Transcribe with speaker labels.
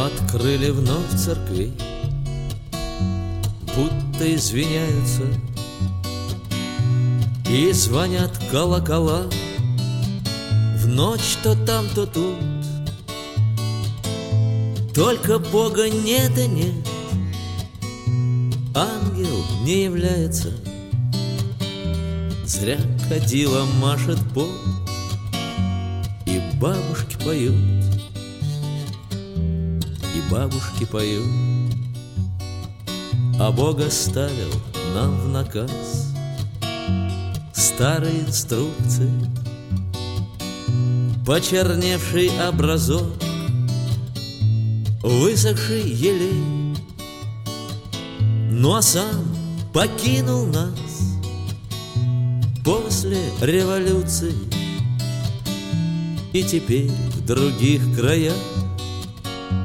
Speaker 1: открыли вновь церкви, будто извиняются, и звонят колокола в ночь то там, то тут. Только Бога нет и нет, ангел не является. Зря кадила машет пол, и бабушки поют, и бабушки поют. А Бог оставил нам в наказ старые инструкции, почерневший образок, высохший елей. Ну а сам покинул нас после революции, и теперь в других краях